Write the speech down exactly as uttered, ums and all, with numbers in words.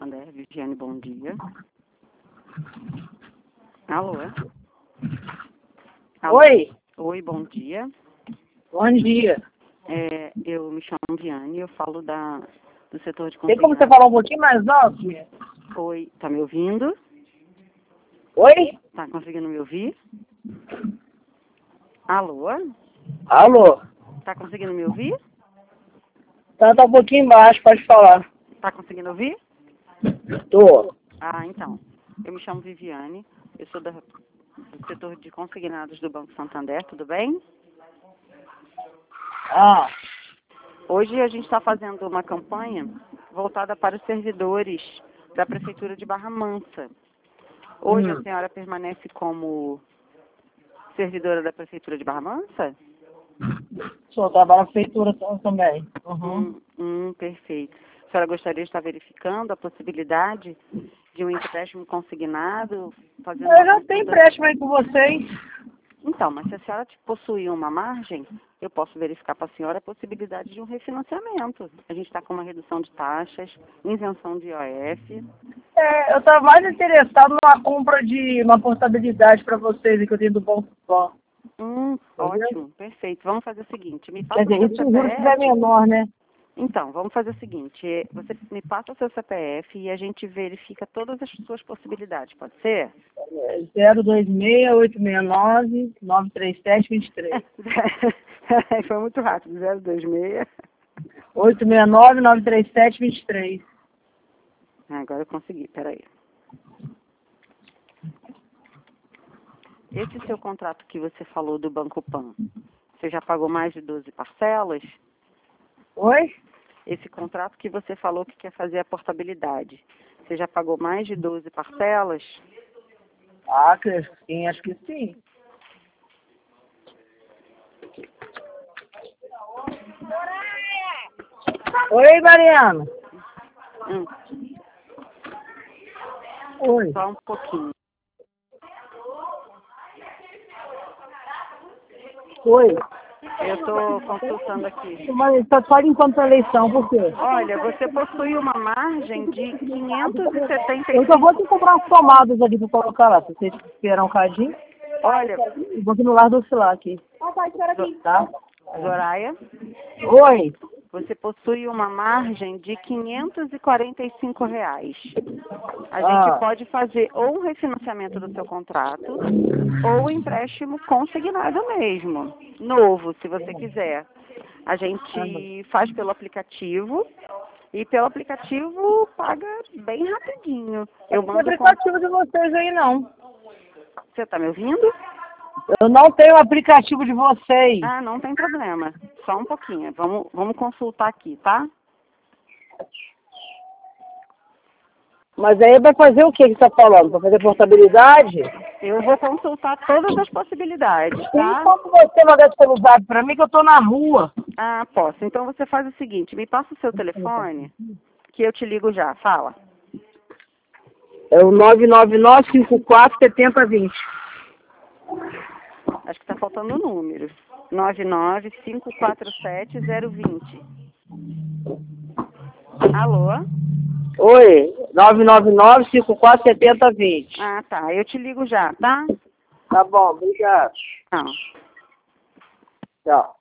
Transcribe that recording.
Santander, Viviane, bom dia. Alô? Alô? Oi. Oi, bom dia. Bom dia. É, eu me chamo Viviane, eu falo da, do setor de Tem como você consignados. falar um pouquinho mais alto? Minha? Oi, tá me ouvindo? Oi? Tá conseguindo me ouvir? Alô? Alô? Tá conseguindo me ouvir? Tá, tá um pouquinho embaixo, pode falar. Tá conseguindo ouvir? Tô. Ah, então. Eu me chamo Viviane, eu sou da, do setor de consignados do Banco Santander, tudo bem? Ah, Hoje a gente está fazendo uma campanha voltada para os servidores da Prefeitura de Barra Mansa. Hoje hum. a senhora permanece como servidora da Prefeitura de Barra Mansa? Sou, trabalho na prefeitura também. Uhum. Hum, hum, perfeito. A senhora gostaria de estar verificando a possibilidade de um empréstimo consignado? Fazendo Eu uma já tenho consulta? empréstimo aí com vocês. Então, mas se a senhora possuir uma margem, eu posso verificar para a senhora a possibilidade de um refinanciamento. A gente está com uma redução de taxas, isenção de I O F. É, eu estava mais interessado numa compra de uma portabilidade para vocês aí que eu tenho do Banco Pan. Hum, Entendeu? ótimo, perfeito. Vamos fazer o seguinte, me Quer passa o dizer, seu isso o juro estiver C P F. menor, né? Então, vamos fazer o seguinte, eh, você me passa o seu C P F e a gente verifica todas as suas possibilidades, pode ser? zero dois seis, oito seis nove, nove três sete, dois três. Foi muito rápido, zero dois seis. oito seis nove, nove três sete, dois três. Ah, agora eu consegui, peraí. Esse seu contrato que você falou do Banco Pan, você já pagou mais de doze parcelas? Oi? Esse contrato que você falou que quer fazer a portabilidade, você já pagou mais de doze parcelas? Ah, creio que sim, acho que sim. Oi, Mariana. Hum, Oi. só um pouquinho. Oi. Eu estou consultando aqui. Mas só só enquanto a eleição, por quê? Olha, você possui uma margem de quinhentos e setenta Eu e só vou cinco. te comprar as tomadas ali pra colocar lá. Se vocês esperar um cadinho, Olha, eu vou aqui no lar do oscilar aqui. Tá? Zoraia, Oi. você possui uma margem de quinhentos e quarenta e cinco reais. A gente Ah, pode fazer ou um refinanciamento do seu contrato ou um empréstimo consignado mesmo, novo, se você quiser. A gente faz pelo aplicativo e pelo aplicativo paga bem rapidinho. Eu não tem mando com... aplicativo de vocês aí, não. Você está me ouvindo? Eu não tenho aplicativo de vocês. Ah, não tem problema. Só um pouquinho. Vamos, vamos consultar aqui, tá? Mas aí vai fazer o que que você está falando? Vai fazer portabilidade? Eu vou consultar todas as possibilidades, Tem tá? como você mandar esse pelo zap pra mim que eu tô na rua? Ah, posso. Então você faz o seguinte, me passa o seu telefone, que eu te ligo já. Fala. É o nove nove nove, cinco quatro, sete zero dois zero. Acho que tá faltando o número. nove nove cinco quatro sete zero dois zero. Alô? Oi, nove nove nove, cinco quatro, sete zero dois zero. Ah, tá. Eu te ligo já, tá? Tá bom, obrigado. Não. Tchau.